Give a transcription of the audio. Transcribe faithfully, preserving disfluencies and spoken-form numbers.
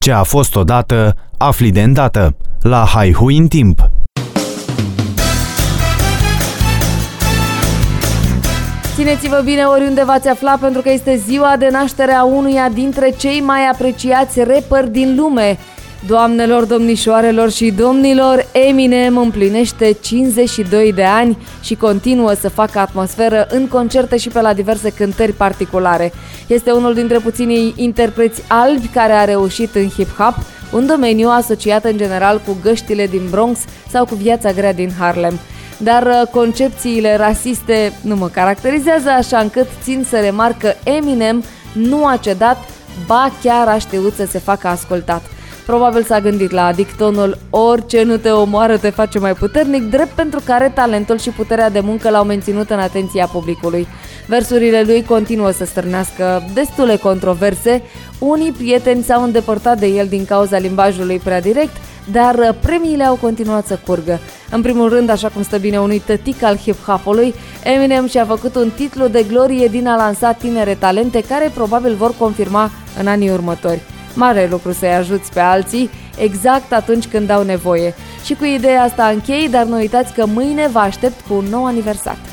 Ce a fost odată, afli de îndată. La Haihui în timp. Țineți-vă bine oriunde v-ați afla, pentru că este ziua de naștere a unuia dintre cei mai apreciați rapperi din lume. Doamnelor, domnișoarelor și domnilor, Eminem împlinește cincizeci și doi de ani și continuă să facă atmosferă în concerte și pe la diverse cântări particulare. Este unul dintre puținii interpreți albi care a reușit în hip-hop, un domeniu asociat în general cu găștile din Bronx sau cu viața grea din Harlem. Dar concepțiile rasiste nu mă caracterizează, așa încât țin să remarc că Eminem nu a cedat, ba chiar a știut să se facă ascultat. Probabil s-a gândit la dictonul "orice nu te omoară te face mai puternic", drept pentru care talentul și puterea de muncă l-au menținut în atenția publicului. Versurile lui continuă să stârnească destule controverse, unii prieteni s-au îndepărtat de el din cauza limbajului prea direct, dar premiile au continuat să curgă. În primul rând, așa cum stă bine unui tătic al hip-hop-ului, Eminem și-a făcut un titlu de glorie din a lansa tinere talente care probabil vor confirma în anii următori. Mare lucru să-i ajuți pe alții exact atunci când au nevoie. Și cu ideea asta închei, dar nu uitați că mâine vă aștept cu un nou aniversar.